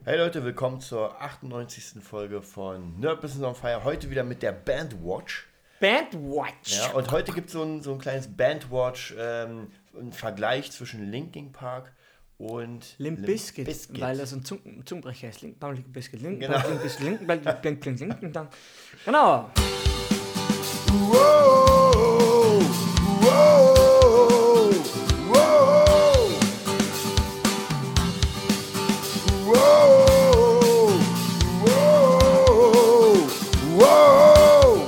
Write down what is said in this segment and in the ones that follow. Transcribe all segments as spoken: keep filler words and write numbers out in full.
Hey Leute, willkommen zur achtundneunzigsten Folge von Nerd Business on Fire. Heute wieder mit der Bandwatch. Bandwatch. Ja, und heute gibt es so ein, so ein kleines Bandwatch, ähm, ein Vergleich zwischen Linkin Park und Limp Limp Bizkit, Bizkit. weil das ein Zung Zungenbrecher ist. Linken Baum, Linken Bizkit, Linken Genau. Baum, Linken Bizkit, Linken Baum, Linken Baum, Linken Baum. Genau. Wow, wow, wow, wow, wow, wow.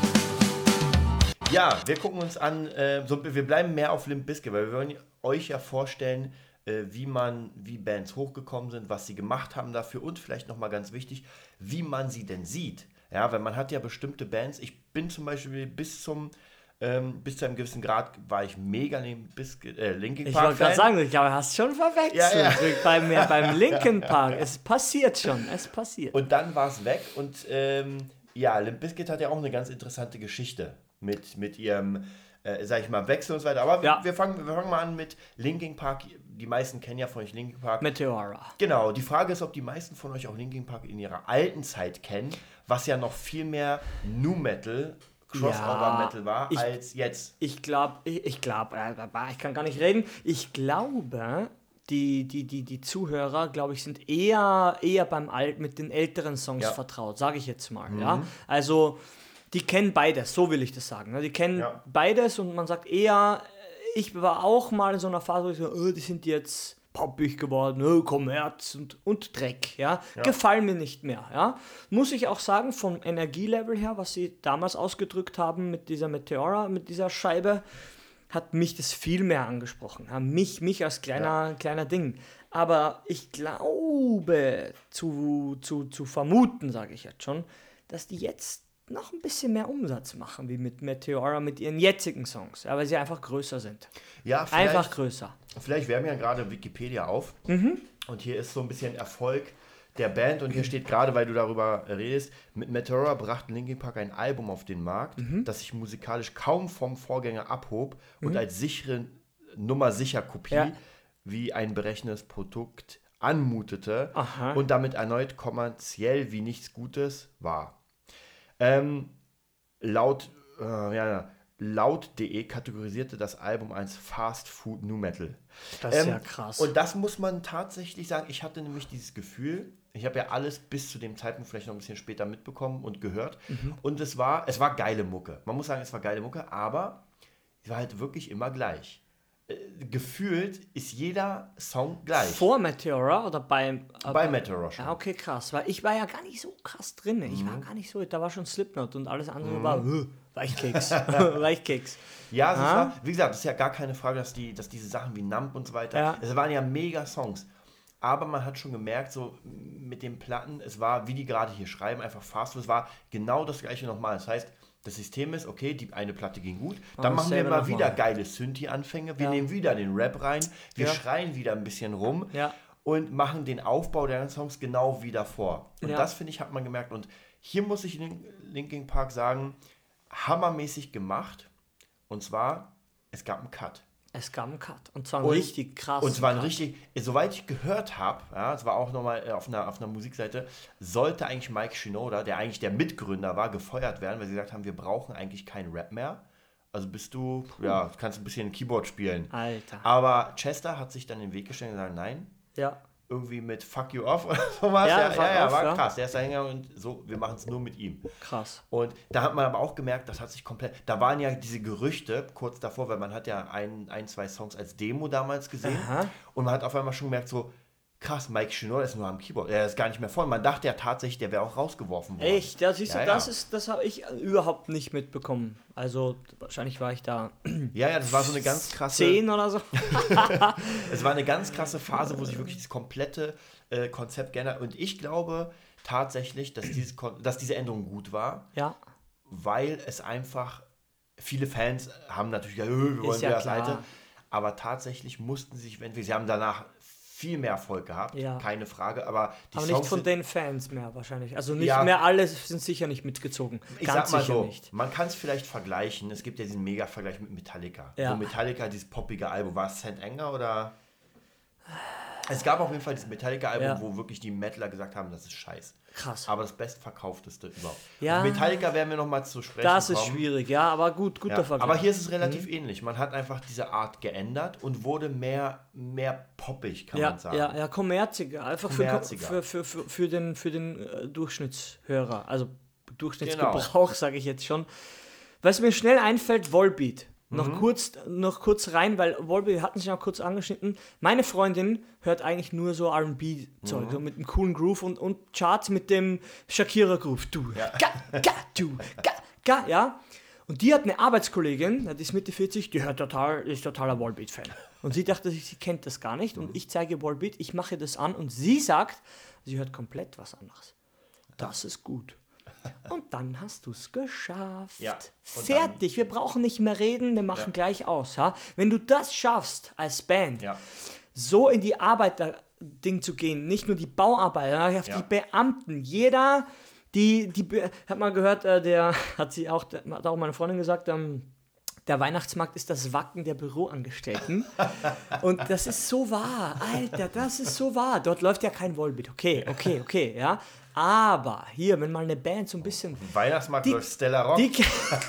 Ja, wir gucken uns an, äh, so, wir bleiben mehr auf Limp Bizkit, weil wir wollen euch ja vorstellen, äh, wie man, wie Bands hochgekommen sind, was sie gemacht haben dafür und vielleicht nochmal ganz wichtig, wie man sie denn sieht. Ja, weil man hat ja bestimmte Bands, ich bin zum Beispiel bis zum, ähm, bis zu einem gewissen Grad war ich mega Limp Bizkit, äh, Linkin Ich Park wollte gerade sagen, ich glaube, du hast schon verwechselt. Ja, ja. Beim, beim Linkin Park. Es passiert schon, es passiert. Und dann war es weg und ähm, ja, Limp Bizkit hat ja auch eine ganz interessante Geschichte mit, mit ihrem, äh, sag ich mal, Wechsel und so weiter. Aber Ja. wir, fangen, wir fangen mal an mit Linkin Park. Die meisten kennen ja von euch Linkin Park. Meteora. Genau, die Frage ist, ob die meisten von euch auch Linkin Park in ihrer alten Zeit kennen, was ja noch viel mehr Nu Metal, Crossover Metal war, ich- als jetzt. Ich glaube, ich, ich glaube, äh, ich kann gar nicht reden. Ich glaube, die, die, die, die Zuhörer, glaube ich, sind eher, eher beim Alt mit den älteren Songs Ja. vertraut, sage ich jetzt mal. Ja? Also, die kennen beides, so will ich das sagen. ne? Die kennen Ja. beides und man sagt eher, ich war auch mal in so einer Phase, wo ich so, oh, die sind jetzt poppig geworden, oh, Kommerz und, und Dreck, ja? Gefallen mir nicht mehr, ja. Muss ich auch sagen, vom Energielevel her, was sie damals ausgedrückt haben mit dieser Meteora, mit dieser Scheibe, hat mich das viel mehr angesprochen. Ja? Mich, mich als kleiner, kleiner Ding. Aber ich glaube, zu, zu, zu vermuten, sage ich jetzt schon, dass die jetzt noch ein bisschen mehr Umsatz machen, wie mit Meteora, mit ihren jetzigen Songs, ja, weil sie einfach größer sind. Ja, vielleicht, Einfach größer. vielleicht wärmen ja gerade Wikipedia auf und hier ist so ein bisschen Erfolg der Band und hier steht gerade, weil du darüber redest, mit Meteora brachten Linkin Park ein Album auf den Markt, das sich musikalisch kaum vom Vorgänger abhob und als sichere Nummer sicher Kopie Ja. wie ein berechnetes Produkt anmutete Aha. und damit erneut kommerziell wie nichts Gutes war. Ähm, laut, äh, ja, laut.de kategorisierte das Album als Fast Food Nu Metal. Das ist Ähm, ja krass. Und das muss man tatsächlich sagen. Ich hatte nämlich dieses Gefühl, ich habe ja alles bis zu dem Zeitpunkt vielleicht noch ein bisschen später mitbekommen und gehört. Mhm. Und es war, es war geile Mucke. Man muss sagen, es war geile Mucke, aber es war halt wirklich immer gleich. Äh, gefühlt ist jeder Song gleich. Vor Meteora oder beim... äh, Bei Meteora schon. Ja, okay, krass. Weil ich war ja gar nicht so krass drin. Ich Mhm. war gar nicht so... Da war schon Slipknot und alles andere war... Uh, Weichkeks. Weichkeks. Ja, es Ah. war, wie gesagt, es ist ja gar keine Frage, dass, die, dass diese Sachen wie Nump und so weiter, Ja. es waren ja mega Songs. Aber man hat schon gemerkt, so mit den Platten, es war, wie die gerade hier schreiben, einfach Fast Food, es war genau das gleiche nochmal. Das heißt, das System ist, okay, die eine Platte ging gut, dann machen wir dasselbe mal nochmal. wieder geile Synthi-Anfänge, wir Ja. nehmen wieder den Rap rein, wir Ja. schreien wieder ein bisschen rum Ja. und machen den Aufbau der Songs genau wie davor. Und Ja. das, finde ich, hat man gemerkt. Und hier muss ich Lin- Linkin Park sagen, hammermäßig gemacht. Und zwar, es gab einen Cut. Es gab einen Cut. Und zwar einen Und- richtig krass. Und zwar ein richtig, soweit ich gehört habe, ja, es war auch nochmal auf einer, auf einer Musikseite, sollte eigentlich Mike Shinoda, der eigentlich der Mitgründer war, gefeuert werden, weil sie gesagt haben, wir brauchen eigentlich keinen Rap mehr. Also bist du, ja, kannst ein bisschen Keyboard spielen. Alter. Aber Chester hat sich dann in den Weg gestellt und gesagt, nein, Ja. irgendwie mit Fuck You Off oder sowas. Ja, Ja, Fuck ja, ja, Off, war ja. krass. Der ist da Hänger und so, wir machen es nur mit ihm. Krass. Und da hat man aber auch gemerkt, das hat sich komplett, da waren ja diese Gerüchte kurz davor, weil man hat ja ein, ein zwei Songs als Demo damals gesehen Aha. und man hat auf einmal schon gemerkt, so krass, Mike Shinoda ist nur am Keyboard, er ist gar nicht mehr voll. Man dachte ja tatsächlich, der wäre auch rausgeworfen worden. Echt? Ja, siehst du, Ja, das ja. ist, das habe ich überhaupt nicht mitbekommen. Also, wahrscheinlich war ich da Ja, ja, das war so eine ganz krasse, zehn oder so. es war eine ganz krasse Phase, wo sich wirklich das komplette äh, Konzept geändert hat. Und ich glaube tatsächlich, dass, dieses, Kon- dass diese Änderung gut war, Ja. weil es einfach, viele Fans haben natürlich gesagt, "Äh, wir wollen Ist ja wieder das klar. Alte, aber tatsächlich mussten sie sich entwickeln. Sie haben danach viel mehr Erfolg gehabt, Ja. keine Frage, aber die Aber Songs nicht von sind, den Fans mehr wahrscheinlich. Also nicht Ja. mehr alle sind sicher nicht mitgezogen. ich Ganz sag mal sicher so, nicht. man kann es vielleicht vergleichen, es gibt ja diesen Mega-Vergleich mit Metallica. Ja. Wo Metallica dieses poppige Album, war es Saint Anger oder? Es gab auf jeden Fall dieses Metallica-Album, Ja. wo wirklich die Metaler gesagt haben, das ist scheiße. Krass. Aber das bestverkaufteste überhaupt. Ja. Auf Metallica werden wir nochmal zu sprechen Das ist kommen. schwierig, ja, aber gut, guter Ja, Vergleich. aber hier ist es relativ ähnlich. Man hat einfach diese Art geändert und wurde mehr, mehr poppig, kann ja, man sagen. ja, ja, kommerziger. Einfach für, Kommerziger. für, für, für, für den, für den äh, Durchschnittshörer, also Genau. Durchschnittsgebrauch, sage ich jetzt schon. Was mir schnell einfällt, Volbeat. Noch, Mhm. kurz, noch kurz rein, weil Volbeat, wir hatten sich noch kurz angeschnitten. Meine Freundin hört eigentlich nur so R und B-Zeug, Mhm. so mit einem coolen Groove und, und Charts mit dem Shakira-Groove. Du, ga, ga, du, ga, ga, ja. Und die hat eine Arbeitskollegin, die ist Mitte vierzig, die hört total, ist totaler Volbeat-Fan. Und sie dachte sich, sie kennt das gar nicht. Und ich zeige Volbeat, ich mache das an und sie sagt, sie hört komplett was anderes. Das ist gut. Und dann hast du es geschafft. Ja, und Fertig, wir brauchen nicht mehr reden, wir machen Ja. gleich aus. Ja? Wenn du das schaffst als Band, Ja. so in die Arbeiter-Ding zu gehen, nicht nur die Bauarbeiter, auf Ja. die Beamten, jeder, die, die, Be- hat mal gehört, äh, der, hat sie auch, hat auch meine Freundin gesagt, ähm, der Weihnachtsmarkt ist das Wacken der Büroangestellten. Und das ist so wahr, Alter, das ist so wahr. Dort läuft ja kein Volbeat. Okay, okay, okay, ja. Aber hier, wenn mal eine Band so ein bisschen... Weihnachtsmarkt Die- läuft Stella Rock. Die, ke-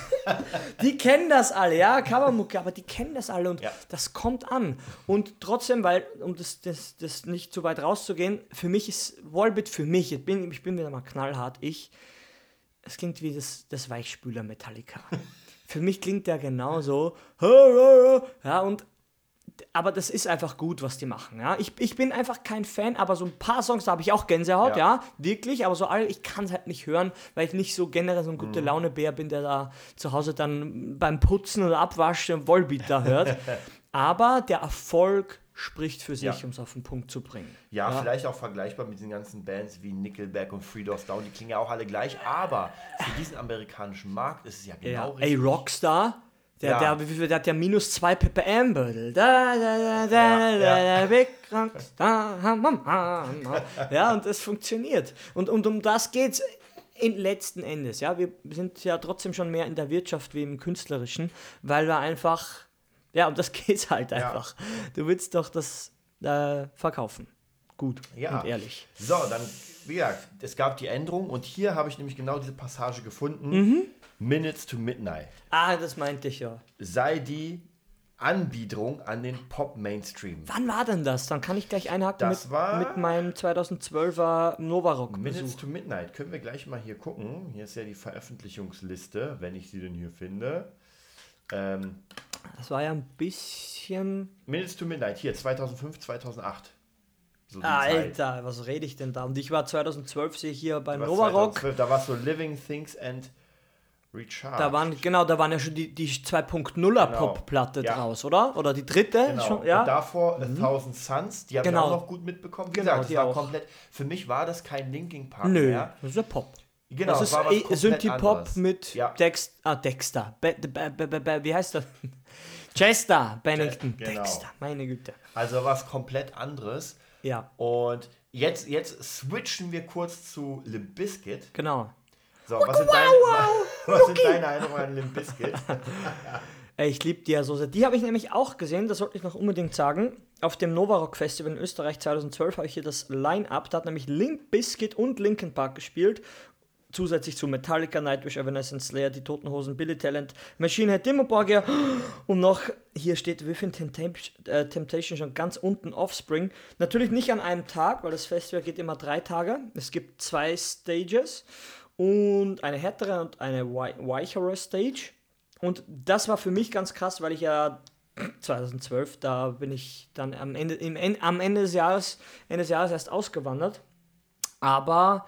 die kennen das alle, ja, Covermucke, aber die kennen das alle und Ja. das kommt an. Und trotzdem, weil, um das, das, das nicht zu weit rauszugehen, für mich ist Volbeat, für mich, ich bin, ich bin wieder mal knallhart, ich, es klingt wie das, das Weichspüler Metallica. Für mich klingt der genauso, ja, und aber das ist einfach gut, was die machen, ja. Ich, ich bin einfach kein Fan, aber so ein paar Songs, da habe ich auch Gänsehaut, ja, Ja. wirklich, aber so alle, ich kann es halt nicht hören, weil ich nicht so generell so ein gute Laune-Bär bin, der da zu Hause dann beim Putzen oder Abwaschen Volbeat da hört. Aber der Erfolg spricht für sich, Ja. um es auf den Punkt zu bringen. Ja, vielleicht auch vergleichbar mit den ganzen Bands wie Nickelback und Three Doors Down. Die klingen ja auch alle gleich, aber für diesen amerikanischen Markt ist es ja genau Ja. richtig. Ey, Rockstar, der, Ja. der, wie viel- der hat ja minus zwei ppm-Bödel. Da, da, da, da, Ja, da, ja. da, Big Rockstar. ham, ham, ham. Ja, und es funktioniert. Und, und um das geht's in letzten Endes. Ja, wir sind ja trotzdem schon mehr in der Wirtschaft wie im Künstlerischen, weil wir einfach, ja, um das geht's halt Ja. einfach. Du willst doch das äh, verkaufen. Gut Ja. und ehrlich. So, dann, wie gesagt, es gab die Änderung und hier habe ich nämlich genau diese Passage gefunden. Mhm. Minutes to Midnight. Ah, das meinte ich ja. Sei die Anbiederung an den Pop-Mainstream. Wann war denn das? Dann kann ich gleich einhaken Das mit, war- mit meinem zweitausendzwölfer Novarock-Besuch. Minutes to Midnight. Können wir gleich mal hier gucken. Hier ist ja die Veröffentlichungsliste, wenn ich sie denn hier finde. Ähm, Das war ja ein bisschen... Minutes to Midnight, hier zweitausendfünf, zweitausendacht. So die Alter, was rede ich denn da? Und ich war zweitausendzwölf, sehe ich hier beim Was Novarock. zweitausendzwölf, da war es so Living Things and Recharge. Da waren, genau, da waren ja schon die, die zwei Punkt nuller Genau. Pop-Platte Ja. draus, oder? Oder die dritte? Genau. Schon, ja? Und davor A Thousand Suns, die habe Genau. ich auch noch gut mitbekommen. Wie Genau, gesagt, das die war auch. komplett, für mich war das kein Linkin Park Nö, mehr. das ist ja Pop. Genau, das es ist war was eh komplett Synthie-Pop anderes. mit Ja. Dex, ah, Dexter. Be, be, be, be, be, wie heißt das? Chester Bennington. Genau. Dexter, meine Güte. Also was komplett anderes. Ja, Und jetzt, jetzt switchen wir kurz zu Limp Bizkit. genau. So, was sind, deine, was sind deine Erinnerungen an Limp Bizkit? Ey, ich liebe die ja so sehr. Die habe ich nämlich auch gesehen, das sollte ich noch unbedingt sagen. Auf dem Novarock Festival in Österreich zweitausendzwölf habe ich hier das Line-Up. Da hat nämlich Limp Bizkit und Linkin Park gespielt. Zusätzlich zu Metallica, Nightwish, Evanescence, Slayer, Die Toten Hosen, Billy Talent, Machine Head, Dimmu Borgir und noch, hier steht Within Temptation, äh, Temptation schon ganz unten, Offspring. Natürlich nicht an einem Tag, weil das Festival geht immer drei Tage. Es gibt zwei Stages und eine härtere und eine wei- weichere Stage. Und das war für mich ganz krass, weil ich ja zweitausendzwölf, da bin ich dann am Ende, im, En- am Ende des Jahres, Ende des Jahres erst ausgewandert. Aber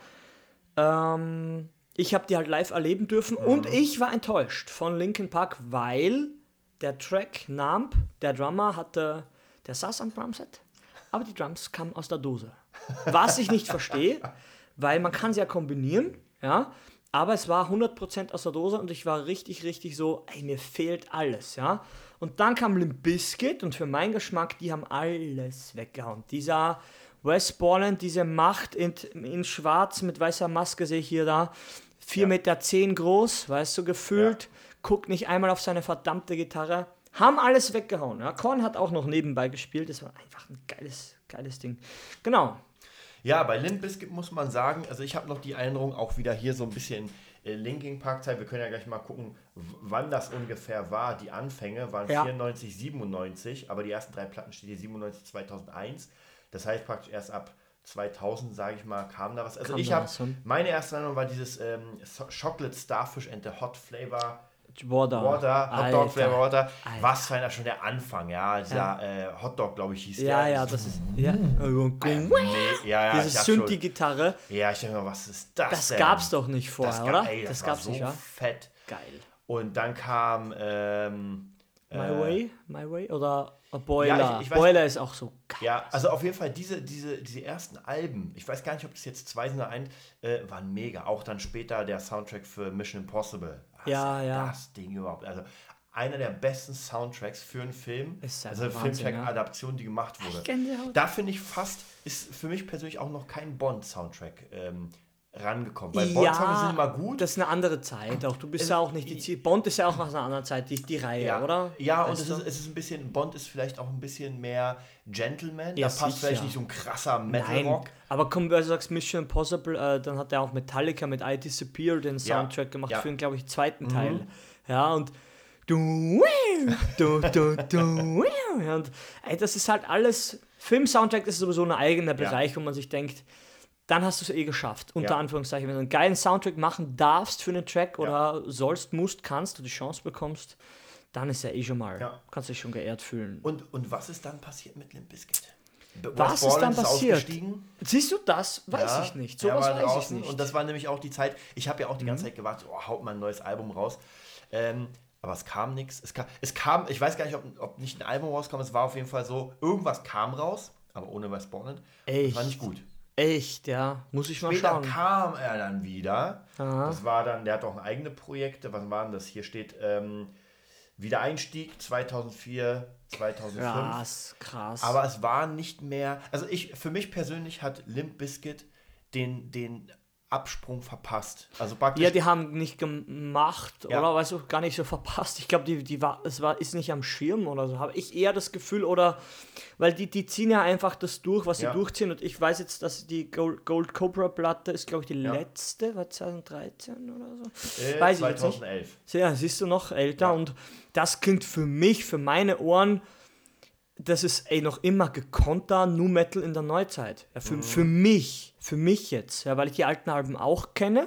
ähm, ich habe die halt live erleben dürfen und ich war enttäuscht von Linkin Park, weil der Track Numb, der Drummer hatte, der saß am Drumset, aber die Drums kamen aus der Dose. Was ich nicht verstehe, weil man kann sie ja kombinieren, ja, aber es war hundert Prozent aus der Dose und ich war richtig, richtig so, ey, mir fehlt alles, ja. Und dann kam Limp Bizkit und für meinen Geschmack, die haben alles weggehauen. Dieser Wes Borland, diese Macht in, in schwarz mit weißer Maske sehe ich hier da, vier Meter zehn groß, weißt du, gefühlt, Ja. guckt nicht einmal auf seine verdammte Gitarre, haben alles weggehauen. Ja. Korn hat auch noch nebenbei gespielt, das war einfach ein geiles, geiles Ding. Genau. Ja, bei Limp Bizkit muss man sagen, also ich habe noch die Erinnerung, auch wieder hier so ein bisschen äh, Linkin Park Zeit, wir können ja gleich mal gucken, w- wann das ungefähr war. Die Anfänge waren Ja. vierundneunzig, siebenundneunzig, aber die ersten drei Platten steht hier siebenundneunzig, zweitausendeins. Das heißt praktisch erst ab zweitausend, sage ich mal, kam da was. Also Kam ich da habe, was von? meine erste Erinnerung war dieses ähm, So- Chocolate Starfish and the Hot Flavor Water. Water, Hot Dog Flavor Water. Alter. Was für einer schon der Anfang, ja. Dieser Ja. Äh, Hot Dog, glaube ich, hieß Ja, der. ja, das ist. Ja. Nee, ja, ja, Diese ich hab schon- Synthi-Gitarre, Ja, ich denke mal, was ist das das denn? gab's doch nicht vorher, das ga- oder? Ey, das, das war gab's so nicht, ja? fett. Geil. Und dann kam ähm, My äh, Way? My Way? Oder a Boiler? Ja, ich- ich weiß- Boiler ist auch so geil. Ja, also auf jeden Fall diese, diese, diese ersten Alben, ich weiß gar nicht, ob das jetzt zwei sind oder ein, äh, waren mega. Auch dann später der Soundtrack für Mission Impossible. Was Ja, ist ja. Das Ding überhaupt. Also einer der besten Soundtracks für einen Film. Ist also einfach eine Wahnsinn, Filmtrack-Adaption, die gemacht wurde. Gänsehaut. Da finde ich fast, ist für mich persönlich auch noch kein Bond-Soundtrack ähm, rangekommen. Weil Bond-Songs sind immer gut. Das ist eine andere Zeit. Auch du bist Es- ja auch nicht die Ziel. Bond ist ja auch aus einer anderen Zeit, die, die Reihe, Ja, oder? ja, und Weißt es du? ist, es ist ein bisschen, Bond ist vielleicht auch ein bisschen mehr Gentleman. Ja, da passt sicher. vielleicht nicht so ein krasser Nein, Metal-Rock. aber komm, wenn du sagst Mission Impossible, äh, dann hat er auch Metallica mit I Disappear den Soundtrack gemacht ja. für den, glaube ich, zweiten Mhm. Teil. Ja, und du, du, du, du, ja, und ey, das ist halt alles, Film-Soundtrack ist sowieso ein eigener Bereich, wo man sich denkt, dann hast du es eh geschafft, unter Ja. Anführungszeichen. Wenn du einen geilen Soundtrack machen darfst für einen Track oder sollst, musst, kannst, du die Chance bekommst, dann ist ja eh schon mal, Ja. kannst dich schon geehrt fühlen. Und, und was ist dann passiert mit Limp Bizkit? B- Was Wes ist Borland dann passiert? ausgestiegen. Siehst du das? Weiß Ja, ich nicht. er Sowas war weiß ich draußen. nicht. Mhm. Und das war nämlich auch die Zeit, ich habe ja auch die ganze Zeit gewartet, oh, haut mal ein neues Album raus. Ähm, aber es kam nichts. Es kam, es kam, ich weiß gar nicht, ob, ob nicht ein Album rauskam, es war auf jeden Fall so, irgendwas kam raus, aber ohne Wes Borland. Das Echt? war nicht gut. Echt, ja. Muss ich mal Später schauen. kam er dann wieder. Aha. Das war dann, der hat auch eigene Projekte. Was waren das? Hier steht ähm, Wiedereinstieg zweitausendvier, zweitausendfünf. Krass, krass. Aber es war nicht mehr. Also ich, für mich persönlich hat Limp Bizkit den, den Absprung verpasst. Also praktisch. ja, die haben nicht gemacht, Ja. oder? Weißt du, gar nicht so verpasst. Ich glaube, die, die war, es war, ist nicht am Schirm oder so. Habe ich eher das Gefühl, oder, weil die, die ziehen ja einfach das durch, was sie Ja. durchziehen. Und ich weiß jetzt, dass die Gold, Gold Cobra Platte ist, glaube ich, die Ja. letzte, war zwanzig dreizehn oder so. äh, weiß ich jetzt nicht. zweitausendelf. Ja, siehst du noch älter Ja. und das klingt für mich, für meine Ohren, das ist ey, noch immer gekonnter Nu Metal in der Neuzeit. Ja, für, Mhm. für mich, für mich jetzt, ja, weil ich die alten Alben auch kenne.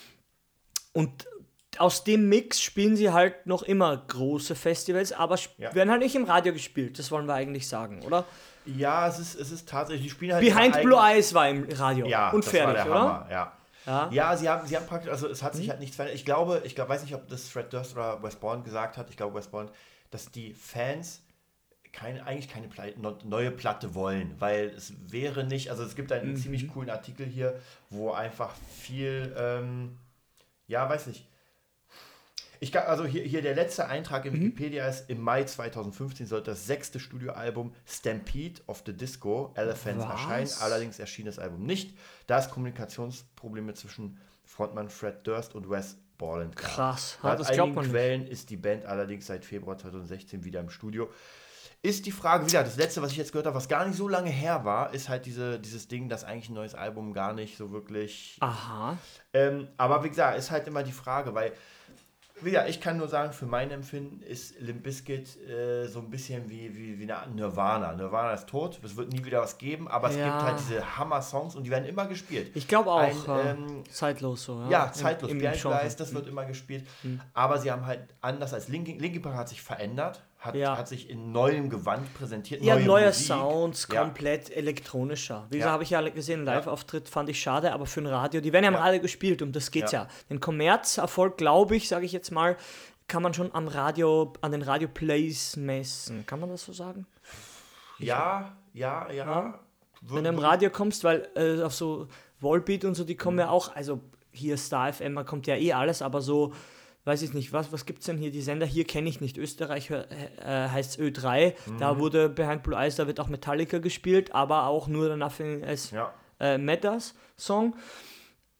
Und aus dem Mix spielen sie halt noch immer große Festivals, aber sp- Ja. werden halt nicht im Radio gespielt, das wollen wir eigentlich sagen, oder? Ja, es ist, es ist tatsächlich, die spielen halt. Behind ihre Blue eigenen- Eyes war im Radio Ja, und das fertig, war der oder? Hammer, ja. Ja. Ja, sie haben, sie haben praktisch, also es hat sich halt nichts verändert. Ich glaube, ich glaub, weiß nicht, ob das Fred Durst oder Wes Borland gesagt hat, ich glaube Wes Borland, dass die Fans keine, eigentlich keine Plei- no- neue Platte wollen, weil es wäre nicht, also es gibt einen Mhm. ziemlich coolen Artikel hier, wo einfach viel, ähm, ja, weiß nicht. Ich kann, also hier, hier der letzte Eintrag Mhm. im Wikipedia ist, im Mai zweitausendfünfzehn sollte das sechste Studioalbum Stampede of the Disco Elephants Was? erscheinen, allerdings erschien das Album nicht, da es Kommunikationsprobleme zwischen Frontmann Fred Durst und Wes Borland gab. Krass, ha, Laut das glaubt einigen man nicht. Quellen ist die Band allerdings seit Februar zweitausendsechzehn wieder im Studio. Ist die Frage, wieder, das letzte, was ich jetzt gehört habe, was gar nicht so lange her war, ist halt diese, dieses Ding, dass eigentlich ein neues Album gar nicht so wirklich. Aha. Ähm, aber wie gesagt, ist halt immer die Frage, weil, wie gesagt, ich kann nur sagen, für mein Empfinden ist Limp Bizkit äh, so ein bisschen wie, wie, wie eine Nirvana. Nirvana ist tot, es wird nie wieder was geben, aber es Ja. gibt halt diese Hammer-Songs und die werden immer gespielt. Ich glaube auch, Ein, äh, ähm, zeitlos so. Ja, Ja, zeitlos. Im, im Behind Genre. Blue das wird immer gespielt. Aber sie haben halt anders als Linkin, Linkin Park hat sich verändert, hat, Ja. hat sich in neuem Gewand präsentiert. Ja, neue neuer Musik. Sounds, Ja. komplett elektronischer. Wie Ja. gesagt, habe ich ja gesehen, Live-Auftritt fand ich schade, aber für ein Radio, die werden ja im Ja. Radio gespielt, um das geht's ja. Ja. Den Kommerzerfolg, glaube ich, sage ich jetzt mal, kann man schon am Radio, an den Radio-Plays messen. Kann man das so sagen? Ja, ja, ja. Ja. Wird- Wenn du im wird- Radio kommst, weil äh, auf so Wallbeat und so, die kommen ja auch, also hier Star F M, da kommt ja eh alles, aber so, weiß ich nicht, was, was gibt's denn hier? Die Sender hier kenne ich nicht. Österreich äh, heißt Ö drei, da wurde Behind Blue Eyes, da wird auch Metallica gespielt, aber auch nur der Nothing as Ja. äh, Matters Song.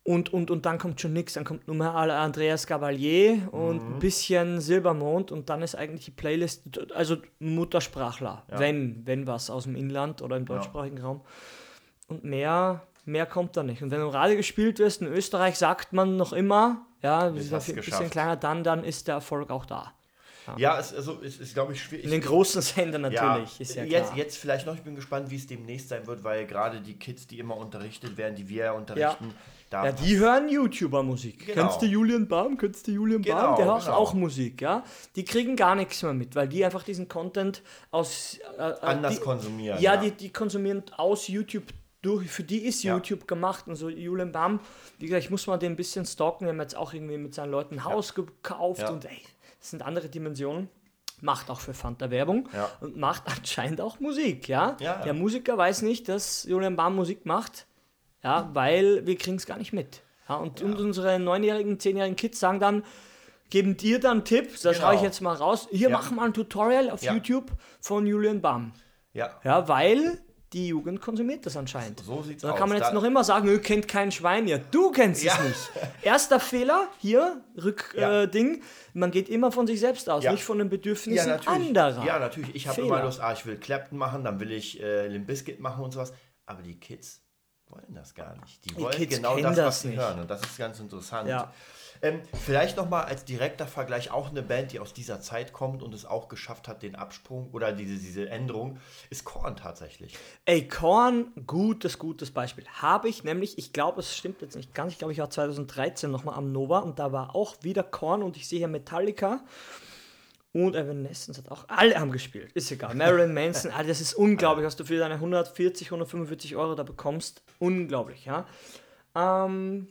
Und, und, und dann kommt schon nichts, dann kommt nur mal Andreas Gabalier und Mhm. ein bisschen Silbermond und dann ist eigentlich die Playlist, also Muttersprachler, Ja. wenn, wenn was aus dem Inland oder im deutschsprachigen Raum. Und mehr, mehr kommt da nicht. Und wenn du im Radio gespielt wirst, in Österreich sagt man noch immer, ja, wir sind hast ein du bisschen geschafft. kleiner, dann, dann ist der Erfolg auch da. Ja, es, also, es ist, glaube ich, schwierig. In den großen Sendern natürlich, ja, ist ja jetzt, klar. jetzt vielleicht noch, ich bin gespannt, wie es demnächst sein wird, weil gerade die Kids, die immer unterrichtet werden, die wir ja unterrichten, da Ja, die hören YouTuber-Musik. Genau. Kennst du Julian Baum? Kennst du Julian Genau, Baum? Der hört genau. auch Musik, ja. Die kriegen gar nichts mehr mit, weil die einfach diesen Content aus... Äh, äh, anders die, konsumieren. Ja, die, die konsumieren aus YouTube durch. Für die ist Ja. YouTube gemacht. Und so Julian Baum, wie gesagt, ich muss mal den ein bisschen stalken. Wir haben jetzt auch irgendwie mit seinen Leuten ein Haus gekauft Ja. und ey, das sind andere Dimensionen. Macht auch für Fanta Werbung Ja. und macht anscheinend auch Musik, ja? Ja, ja. Der Musiker weiß nicht, dass Julian Baum Musik macht, ja, weil wir kriegen es gar nicht mit. Ja, und, und unsere neunjährigen, zehnjährigen Kids sagen dann, geben dir dann einen Tipp, das Genau. schaue ich jetzt mal raus, hier Ja. machen wir ein Tutorial auf Ja. YouTube von Julian Baum. Ja, Ja, weil die Jugend konsumiert das anscheinend. so sieht's Da aus. kann man jetzt Da- noch immer sagen, ihr kennt kein Schwein, ja, du kennst Ja. es nicht. Erster Fehler, hier, Rück, Ja. äh, Ding, man geht immer von sich selbst aus, Ja. nicht von den ja, Bedürfnissen natürlich. anderer. Ja, natürlich. Ich habe Fehler. immer Lust, ah, ich will Clapton machen, dann will ich äh, Limp Bizkit machen und sowas. Aber die Kids wollen das gar nicht. Die wollen Kids genau kennen das, das was sie nicht. hören. Und das ist ganz interessant. Ja. Ähm, vielleicht nochmal als direkter Vergleich auch eine Band, die aus dieser Zeit kommt und es auch geschafft hat, den Absprung oder diese, diese Änderung, ist Korn tatsächlich. Ey, Korn, gutes, gutes Beispiel. Habe ich nämlich, ich glaube, es stimmt jetzt nicht ganz, ich glaube, ich war zwanzig dreizehn nochmal am Nova und da war auch wieder Korn und ich sehe hier Metallica und Evanescence hat auch, alle haben gespielt, ist egal. Marilyn Manson, ah, das ist unglaublich, was du für deine hundertvierzig, hundertfünfundvierzig Euro da bekommst. Unglaublich, ja. Ähm,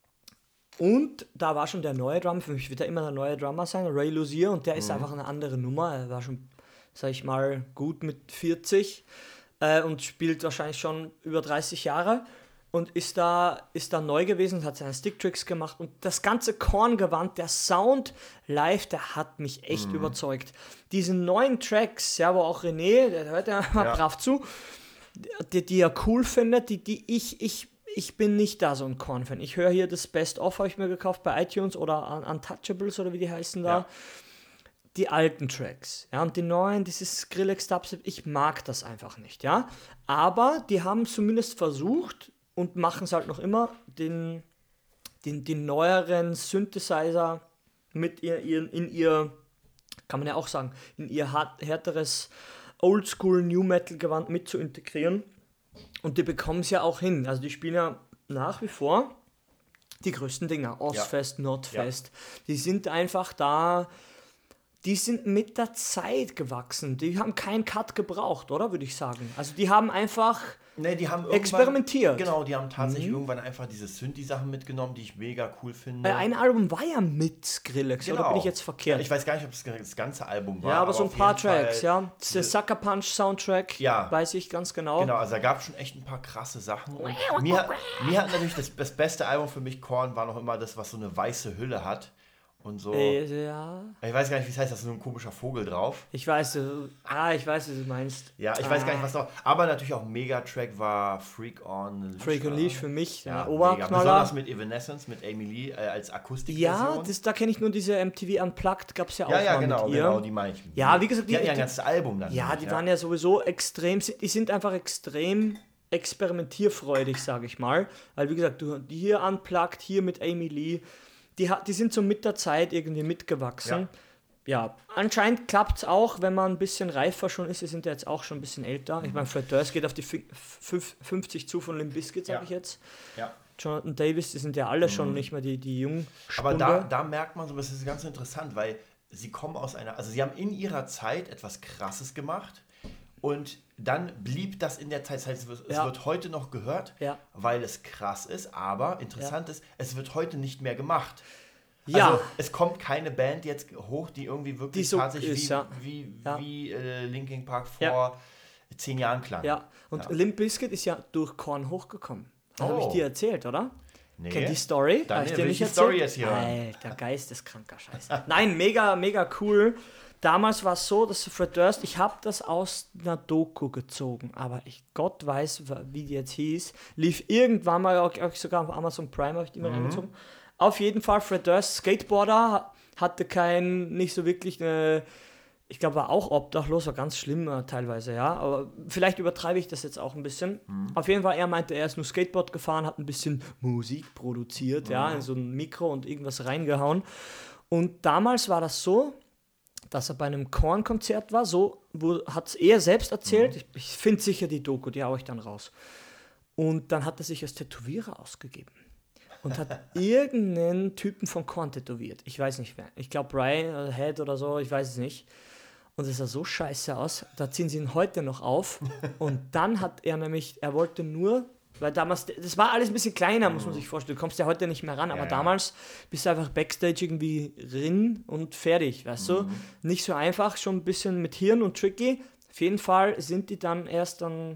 und da war schon der neue Drummer, für mich wird er immer der neue Drummer sein, Ray Luzier, und der ist einfach eine andere Nummer. Er war schon, sag ich mal, gut mit vierzig äh, und spielt wahrscheinlich schon über dreißig Jahre und ist da, ist da neu gewesen und hat seine Sticktricks gemacht. Und das ganze Korn-Gewand, der Sound live, der hat mich echt überzeugt. Diese neuen Tracks, ja, wo auch René, der hört ja mal Ja. brav zu, die, die er cool findet, die, die ich, ich, ich bin nicht da so ein Korn-Fan. Ich höre hier das Best-of, habe ich mir gekauft bei iTunes oder Un- Untouchables oder wie die heißen da. Ja. Die alten Tracks, ja, und die neuen, dieses Skrillex Dubstep, ich mag das einfach nicht, ja. Aber die haben zumindest versucht und machen es halt noch immer, den, den, den neueren Synthesizer mit ihr, ihr, in ihr, kann man ja auch sagen, in ihr hart, härteres Oldschool New Metal Gewand mit zu integrieren. Und die bekommen es ja auch hin. Also die spielen ja nach wie vor die größten Dinger. Ozfest, Notfest. Die sind einfach da, die sind mit der Zeit gewachsen. Die haben keinen Cut gebraucht, oder? Würde ich sagen. Also die haben einfach Ne, die haben irgendwann, experimentiert. Genau, die haben tatsächlich irgendwann einfach diese Synthi-Sachen mitgenommen, die ich mega cool finde. Äh, ein Album war ja mit Skrillex, oder bin ich jetzt verkehrt? Ich weiß gar nicht, ob es das ganze Album war. ja, aber so ein auf paar jeden Fall Tracks, ja. Der diese- Sucker Punch Soundtrack, Ja. weiß ich ganz genau. Genau, also da gab es schon echt ein paar krasse Sachen. Und mir, mir hat natürlich das, das beste Album für mich, Korn, war noch immer das, was so eine weiße Hülle hat. Und so. Äh, ja, Ich weiß gar nicht, wie es heißt, da ist so ein komischer Vogel drauf. ich weiß, äh, ah, ich weiß, was du meinst. Ja, ich ah. weiß gar nicht, was noch. Aber natürlich auch ein Megatrack war Freak on Leash. Freak on war- Leash für mich, Ja, ja, mega. Oberknaller. Besonders mit Evanescence, mit Amy Lee äh, als Akustikversion. Ja, das, da kenne ich nur diese M T V Unplugged, gab es ja auch ja, ja, mal genau, mit ihr. genau, die meine ich. Ja, wie gesagt, die, die- hatten ja ein die- ganzes Album dann. Ja, nämlich, die waren ja sowieso extrem, die sind einfach extrem experimentierfreudig, sage ich mal. Weil, wie gesagt, du, die hier Unplugged, hier mit Amy Lee, die, hat- die sind so mit der Zeit irgendwie mitgewachsen. Ja, anscheinend klappt es auch, wenn man ein bisschen reifer schon ist. Sie sind ja jetzt auch schon ein bisschen älter. Ich meine, Fred Durst geht auf die fün- fünf- fünfzig zu von Limp Bizkit, sage Ja. ich jetzt. Ja. Jonathan Davis, die sind ja alle schon nicht mehr die, die jungen Aber Spunde. da, da merkt man so, das ist ganz interessant, weil sie kommen aus einer, also sie haben in ihrer Zeit etwas Krasses gemacht und dann blieb das in der Zeit. Das heißt, es wird, es Ja. wird heute noch gehört, Ja. weil es krass ist, aber interessant ist, es wird heute nicht mehr gemacht. Ja. Also es kommt keine Band jetzt hoch, die irgendwie wirklich Die so tatsächlich ist, wie, ja. wie, Ja. wie äh, Linkin Park vor Ja. zehn Jahren klang. Ja, und Ja. Limp Bizkit ist ja durch Korn hochgekommen. Das habe ich Oh. dir erzählt, oder? Nee. Kennt die Story? Dann Hab ich dir will nicht ich die erzählt? Story jetzt hier hören. Alter, geisteskranker Scheiß. Nein, mega, mega cool. damals war es so, dass Fred Durst, ich habe das aus einer Doku gezogen, aber ich Gott weiß, wie die jetzt hieß, lief irgendwann mal, auch, auch sogar auf Amazon Prime habe ich die mal mhm. reingezogen. Auf jeden Fall, Fred Durst, Skateboarder, hatte kein, nicht so wirklich eine, ich glaube, war auch obdachlos, war ganz schlimm äh, teilweise, ja, aber vielleicht übertreibe ich das jetzt auch ein bisschen. Mhm. Auf jeden Fall, er meinte, er ist nur Skateboard gefahren, hat ein bisschen Musik produziert, mhm. ja, in so ein Mikro und irgendwas reingehauen. Und damals war das so, dass er bei einem Korn-Konzert war, so hat es er selbst erzählt, mhm. ich, ich finde sicher die Doku, die haue ich dann raus. Und dann hat er sich als Tätowierer ausgegeben. Und hat irgendeinen Typen von Korn tätowiert. Ich weiß nicht wer. Ich glaube Brian Head oder so, ich weiß es nicht. Und es sah so scheiße aus, da ziehen sie ihn heute noch auf. Und dann hat er nämlich, er wollte nur, weil damals, das war alles ein bisschen kleiner, muss man sich vorstellen. Du kommst ja heute nicht mehr ran, aber ja, damals bist du einfach Backstage irgendwie drin und fertig, weißt mhm. du? Nicht so einfach, schon ein bisschen mit Hirn und tricky. Auf jeden Fall sind die dann erst dann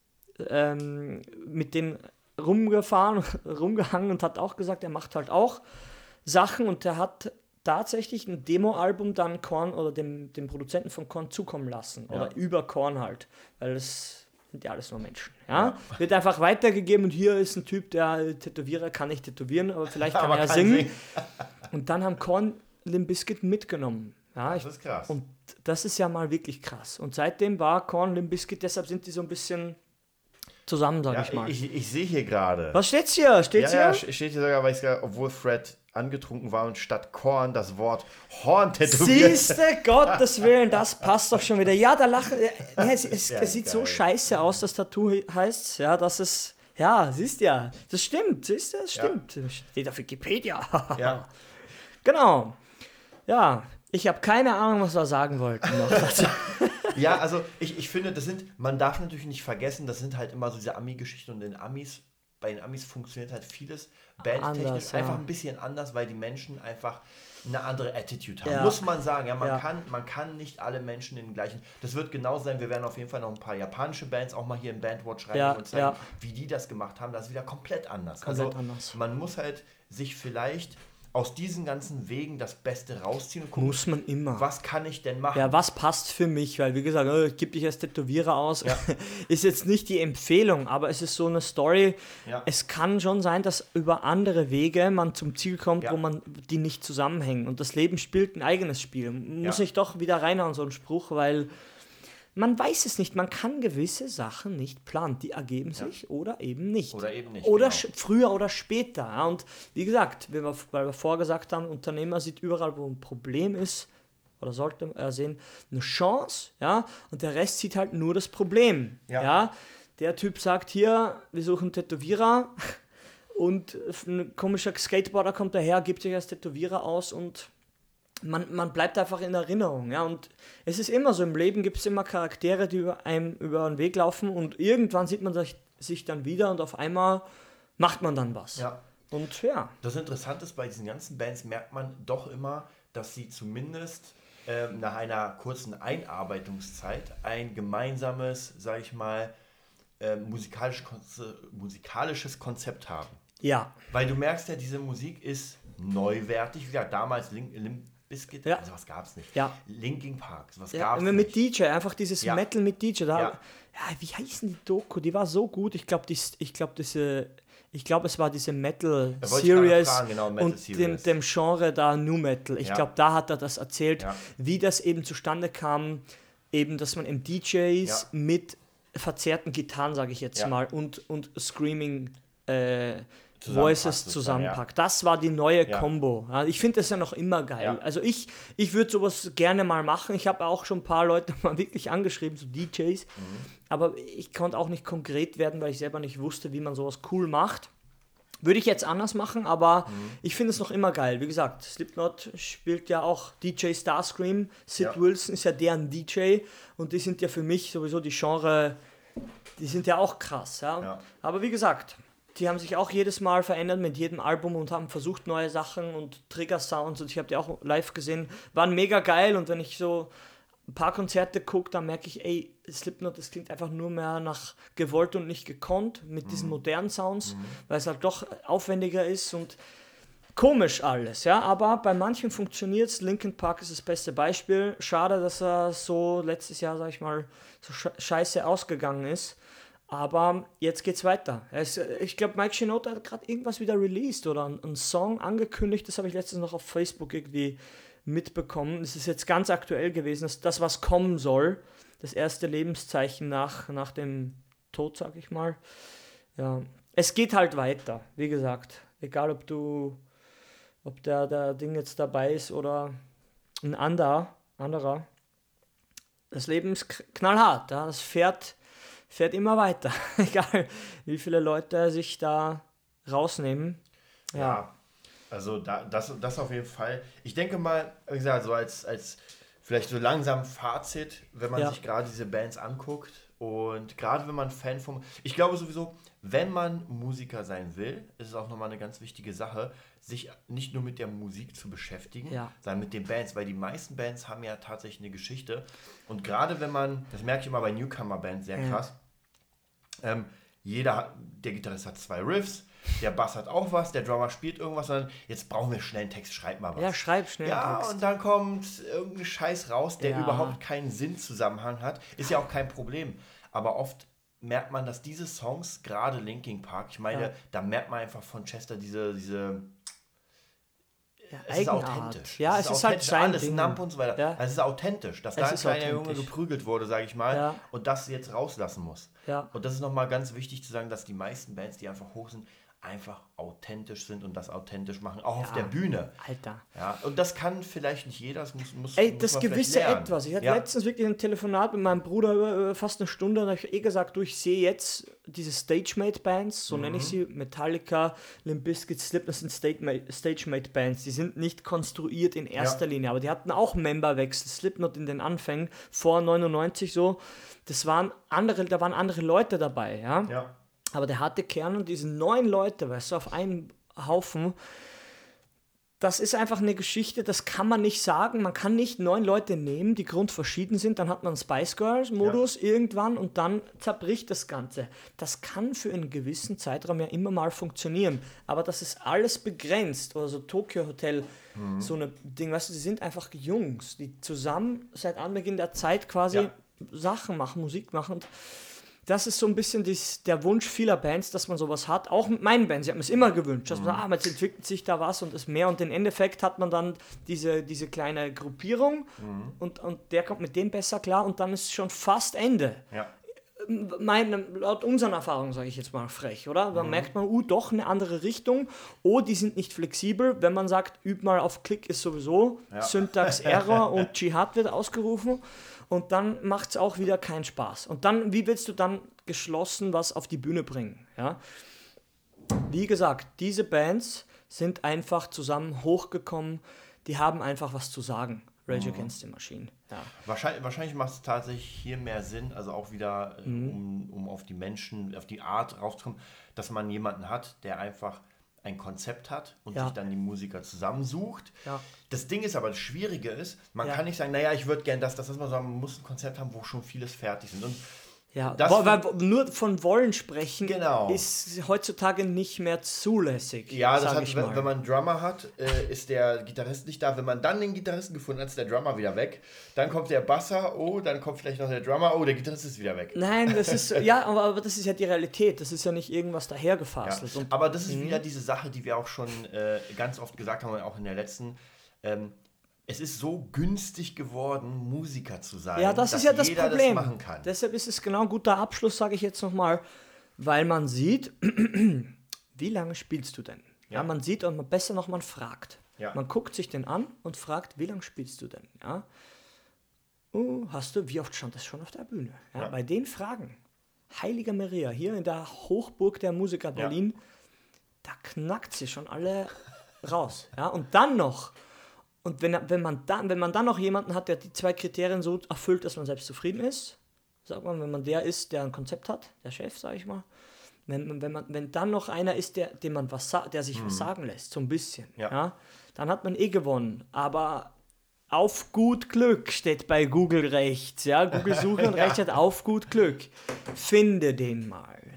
ähm, mit dem rumgefahren, rumgehangen und hat auch gesagt, er macht halt auch Sachen und er hat tatsächlich ein Demo-Album dann Korn oder dem, dem Produzenten von Korn zukommen lassen. Ja. Oder über Korn halt, weil das sind ja alles nur Menschen. Ja? Ja. Wird einfach weitergegeben und hier ist ein Typ, der Tätowierer kann nicht tätowieren, aber vielleicht kann aber er kann singen. singen. Und dann haben Korn Limp Bizkit mitgenommen. Ja, das ist krass. Und das ist ja mal wirklich krass. Und seitdem war Korn Limp Bizkit, deshalb sind die so ein bisschen zusammen, sag ja, ich mal. Ich, ich sehe hier gerade. Was steht's hier? Steht's ja, hier? Ja, steht hier sogar, weil ich sogar, obwohl Fred angetrunken war und statt Korn das Wort Horn tätowiert. Siehste, Gottes Willen, das passt doch schon wieder. Ja, da lachen. Ja, es es, ja, es sieht geil. So scheiße aus, das Tattoo heißt, ja, dass es. Ja, siehst ja. Das stimmt, siehst du, das stimmt. Ja. Steht auf Wikipedia. Ja. Genau. Ja, ich habe keine Ahnung, was wir sagen wollten noch. Ja, also ich, ich finde, das sind, man darf natürlich nicht vergessen, das sind halt immer so diese Ami-Geschichten und in Amis, bei den Amis funktioniert halt vieles bandtechnisch anders, ja. einfach ein bisschen anders, weil die Menschen einfach eine andere Attitude haben. Ja. Muss man sagen, ja, man, ja. Kann, man kann nicht alle Menschen in den gleichen, das wird genau sein, wir werden auf jeden Fall noch ein paar japanische Bands auch mal hier in Bandwatch rein ja, und zeigen, ja. wie die das gemacht haben, das ist wieder komplett anders. Komplett also anders. Man muss halt sich vielleicht aus diesen ganzen Wegen das Beste rausziehen und gucken, muss man immer. Was kann ich denn machen? Ja, was passt für mich? Weil, wie gesagt, oh, ich gebe dich als Tätowierer aus. Ja. Ist jetzt nicht die Empfehlung, aber es ist so eine Story. Ja. Es kann schon sein, dass über andere Wege man zum Ziel kommt, ja. wo man die nicht zusammenhängen. Und das Leben spielt ein eigenes Spiel. Muss ja. ich doch wieder reinhauen, so ein Spruch, weil man weiß es nicht. Man kann gewisse Sachen nicht planen. Die ergeben ja. sich oder eben nicht. Oder eben nicht. Oder genau. sch- früher oder später. Ja. Und wie gesagt, wie wir, weil wir vorher gesagt haben, Unternehmer sieht überall, wo ein Problem ist, oder sollte er sehen, eine Chance. Ja. Und der Rest sieht halt nur das Problem. Ja. Ja. Der Typ sagt hier, wir suchen einen Tätowierer und ein komischer Skateboarder kommt daher, gibt sich als Tätowierer aus und Man, man bleibt einfach in Erinnerung, ja, und es ist immer so, im Leben gibt es immer Charaktere, die über einem über den Weg laufen und irgendwann sieht man sich, sich dann wieder und auf einmal macht man dann was. Ja. Und ja. Das Interessante ist, bei diesen ganzen Bands merkt man doch immer, dass sie zumindest ähm, nach einer kurzen Einarbeitungszeit ein gemeinsames, sag ich mal, äh, musikalisch, musikalisches Konzept haben. Ja. Weil du merkst ja, diese Musik ist neuwertig, wie gesagt, damals Limp Bizkit, ja. also was gab's nicht. Ja. Linkin Park, was ja, gab's mit nicht. D J, einfach dieses ja. Metal mit D J. Da, ja. ja, wie heißen die Doku? Die war so gut. Ich glaube, ich glaube, diese, ich glaube, es war diese Metal Series genau, Metal und dem, dem Genre da New Metal. Ich ja. glaube, da hat er das erzählt, ja. wie das eben zustande kam, eben, dass man eben D Js ja. mit verzerrten Gitarren, sage ich jetzt ja. mal, und, und Screaming äh, Voices zusammenpackt. Ja. Das war die neue ja. Combo. Ja, ich finde das ja noch immer geil. Ja. Also ich, ich würde sowas gerne mal machen. Ich habe auch schon ein paar Leute mal wirklich angeschrieben, so D Js. Mhm. Aber ich konnte auch nicht konkret werden, weil ich selber nicht wusste, wie man sowas cool macht. Würde ich jetzt anders machen, aber mhm. ich finde es noch immer geil. Wie gesagt, Slipknot spielt ja auch D J Starscream. Sid ja. Wilson ist ja deren D J. Und die sind ja für mich sowieso die Genre, die sind ja auch krass. Ja? Ja. Aber wie gesagt, die haben sich auch jedes Mal verändert mit jedem Album und haben versucht, neue Sachen und Trigger-Sounds, und ich habe die auch live gesehen, waren mega geil, und wenn ich so ein paar Konzerte gucke, dann merke ich, ey, Slipknot, das klingt einfach nur mehr nach gewollt und nicht gekonnt mit mhm. diesen modernen Sounds, mhm. weil es halt doch aufwendiger ist, und Komisch alles, ja, aber bei manchen funktioniert es. Linkin Park ist das beste Beispiel. Schade, dass er so letztes Jahr, sag ich mal, so scheiße ausgegangen ist. Aber jetzt geht's weiter. Es, ich glaube, Mike Shinoda hat gerade irgendwas wieder released oder einen Song angekündigt. Das habe ich letztens noch auf Facebook irgendwie mitbekommen. Es ist jetzt ganz aktuell gewesen, dass das, was kommen soll, das erste Lebenszeichen nach, nach dem Tod, sag ich mal. Ja, es geht halt weiter, wie gesagt. Egal, ob du, ob der, der Ding jetzt dabei ist oder ein anderer. anderer. Das Leben ist knallhart. Ja? Das fährt, fährt immer weiter. Egal, wie viele Leute sich da rausnehmen. Ja, ja also da, das, das auf jeden Fall. Ich denke mal, wie gesagt, so als, als vielleicht so langsam Fazit, wenn man ja. sich gerade diese Bands anguckt und gerade wenn man Fan vom... Ich glaube sowieso, wenn man Musiker sein will, ist es auch nochmal eine ganz wichtige Sache, sich nicht nur mit der Musik zu beschäftigen, ja. sondern mit den Bands, weil die meisten Bands haben ja tatsächlich eine Geschichte. Und gerade wenn man, das merke ich immer bei Newcomer-Bands sehr krass, ja. ähm, jeder, der Gitarrist hat zwei Riffs, der Bass hat auch was, der Drummer spielt irgendwas, sondern jetzt brauchen wir schnell einen Text, schreib mal was. Ja, schreib schnell einen ja, Text. Und dann kommt irgendein Scheiß raus, der ja. überhaupt keinen Sinnzusammenhang hat. Ist ja auch kein Problem. Aber oft merkt man, dass diese Songs, gerade Linkin Park, ich meine, ja. da merkt man einfach von Chester diese, diese ja, es ist authentisch. Ja, es, es ist, ist halt sein alles Ding. Nump und so weiter. Ja. Es ist authentisch, dass es da ein kleiner Junge authentisch. geprügelt wurde, sage ich mal, ja. und das jetzt rauslassen muss. Ja. Und das ist nochmal ganz wichtig zu sagen, dass die meisten Bands, die einfach hoch sind, einfach authentisch sind und das authentisch machen, auch ja, auf der Bühne. Alter. Ja, und das kann vielleicht nicht jeder, das muss, muss Ey, muss das man gewisse Etwas. Ich hatte ja. letztens wirklich ein Telefonat mit meinem Bruder über fast eine Stunde und da habe ich eh gesagt, du, ich sehe jetzt diese Stage-Mate-Bands, so mhm. nenne ich sie, Metallica, Limp Bizkit, Slipknot, das sind Stage-Mate-Bands, die sind nicht konstruiert in erster ja. Linie, aber die hatten auch Memberwechsel, Slipknot in den Anfängen, vor neunundneunzig so, das waren andere, da waren andere Leute dabei, ja. Ja. Aber der harte Kern und diese neun Leute, weißt du, auf einen Haufen, das ist einfach eine Geschichte, das kann man nicht sagen. Man kann nicht neun Leute nehmen, die grundverschieden sind, dann hat man einen Spice Girls-Modus ja. irgendwann und dann zerbricht das Ganze. Das kann für einen gewissen Zeitraum ja immer mal funktionieren, aber das ist alles begrenzt. Oder so Tokyo Hotel, mhm. so ein Ding, weißt du, die sind einfach Jungs, die zusammen seit Anbeginn der Zeit quasi ja. Sachen machen, Musik machen und das ist so ein bisschen dies, der Wunsch vieler Bands, dass man sowas hat. Auch mit meinen Bands. Ich habe mir es immer gewünscht, dass man sagt, ah, jetzt entwickelt sich da was und ist mehr. Und im Endeffekt hat man dann diese, diese kleine Gruppierung mhm. und, und der kommt mit dem besser klar und dann ist es schon fast Ende. Ja. Meine, laut unseren Erfahrungen, sage ich jetzt mal frech, oder? Dann mhm. merkt man, uh, doch eine andere Richtung. Oh, die sind nicht flexibel. Wenn man sagt, üb mal auf Klick ist sowieso ja. Syntax-Error und Dschihad wird ausgerufen. Und dann macht es auch wieder keinen Spaß. Und dann, wie willst du dann geschlossen was auf die Bühne bringen? Ja? Wie gesagt, diese Bands sind einfach zusammen hochgekommen. Die haben einfach was zu sagen. Rage mhm. Against the Machine. Ja. Wahrscheinlich, wahrscheinlich macht es tatsächlich hier mehr Sinn, also auch wieder, mhm. um, um auf die Menschen, auf die Art rauszukommen, dass man jemanden hat, der einfach ein Konzept hat und ja. sich dann die Musiker zusammensucht. Ja. Das Ding ist aber, das Schwierige ist, man ja. kann nicht sagen, naja, ich würde gerne das, das, das man sagen, man muss ein Konzept haben, wo schon vieles fertig sind. Und ja, das weil, weil nur von Wollen sprechen genau. ist heutzutage nicht mehr zulässig. Ja, das hat, wenn, wenn man einen Drummer hat, äh, ist der Gitarrist nicht da. Wenn man dann den Gitarristen gefunden hat, ist der Drummer wieder weg. Dann kommt der Basser, oh, dann kommt vielleicht noch der Drummer, oh, der Gitarrist ist wieder weg. Nein, das ist, ja, aber, aber das ist ja die Realität. Das ist ja nicht irgendwas dahergefasselt. Ja, und, aber das ist wieder diese Sache, die wir auch schon äh, ganz oft gesagt haben, auch in der letzten, ähm, es ist so günstig geworden, Musiker zu sein, ja, das dass ist ja das jeder Problem. das machen kann. Deshalb ist es genau ein guter Abschluss, sage ich jetzt nochmal, weil man sieht, wie lange spielst du denn? Ja, ja man sieht und man besser noch, man fragt. Ja. Man guckt sich den an und fragt, wie lange spielst du denn? Ja? Oh, hast du, wie oft stand das schon auf der Bühne? Ja, ja. Bei den Fragen, Heiliger Maria, hier in der Hochburg der Musiker Berlin, ja. da knackt sie schon alle raus. Ja? Und dann noch, Und wenn, wenn, man dann, wenn man dann noch jemanden hat, der die zwei Kriterien so erfüllt, dass man selbst zufrieden ist, sagt man, wenn man der ist, der ein Konzept hat, der Chef, sage ich mal, wenn, wenn, man, wenn dann noch einer ist, der, dem man was, der sich mhm. was sagen lässt, so ein bisschen, ja. Ja, dann hat man eh gewonnen. Aber auf gut Glück steht bei Google rechts, ja, Google Suche und rechts hat auf gut Glück. Finde den mal.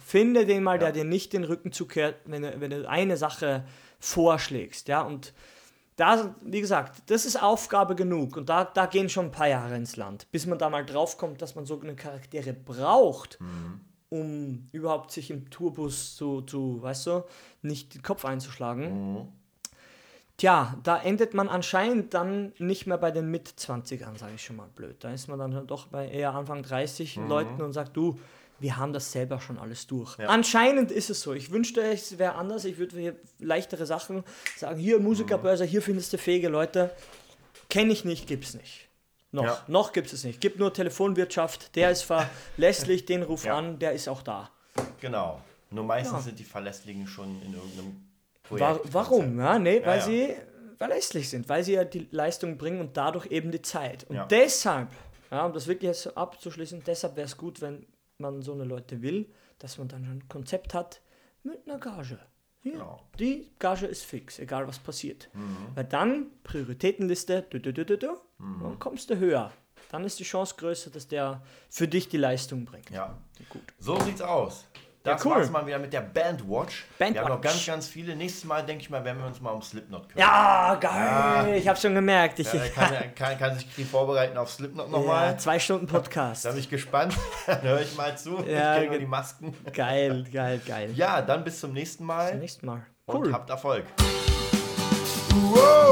Finde den mal, ja. der dir nicht den Rücken zukehrt, wenn du, wenn du eine Sache vorschlägst, ja, und da, wie gesagt, das ist Aufgabe genug und da, da gehen schon ein paar Jahre ins Land, bis man da mal draufkommt, dass man so eine Charaktere braucht, mhm. um überhaupt sich im Tourbus zu, zu, weißt du, nicht den Kopf einzuschlagen. Mhm. Tja, da endet man anscheinend dann nicht mehr bei den Mitzwanzigern, sage ich schon mal blöd. Da ist man dann doch bei eher Anfang dreißig mhm. Leuten und sagt, du, wir haben das selber schon alles durch. Ja. Anscheinend ist es so. Ich wünschte, es wäre anders. Ich würde hier leichtere Sachen sagen. Hier Musikerbörse, hier findest du fähige Leute. Kenne ich nicht, gibt's nicht. Noch, ja. noch gibt es nicht. Gibt nur Telefonwirtschaft. Der ist verlässlich, den ruf ja. an, der ist auch da. Genau. Nur meistens ja. sind die Verlässlichen schon in irgendeinem Projekt. War, warum? Ja, nee, weil ja, ja. sie verlässlich sind. Weil sie ja die Leistung bringen und dadurch eben die Zeit. Und ja. deshalb, ja, um das wirklich jetzt abzuschließen, deshalb wäre es gut, wenn man so eine Leute will, dass man dann schon ein Konzept hat mit einer Gage. Hier, genau. Die Gage ist fix, egal was passiert. Mhm. Weil dann, Prioritätenliste, du, du, du, du, du, mhm. dann kommst du höher. Dann ist die Chance größer, dass der für dich die Leistung bringt. Ja, gut. So sieht's aus. Das ja, cool. war's mal wieder mit der Bandwatch. Bandwatch. Wir haben noch ganz, ganz viele. Nächstes Mal, denke ich mal, werden wir uns mal um Slipknot kümmern. Ja, geil. Ja. Ich habe schon gemerkt. Ich, ja, kann, kann, kann sich die vorbereiten auf Slipknot nochmal. Ja, zwei Stunden Podcast. Da bin ich gespannt. Dann höre ich mal zu. Ja, ich kriege mal die Masken. Geil, geil, geil. Ja, dann bis zum nächsten Mal. Bis zum nächsten Mal. Cool. Und habt Erfolg. Wow.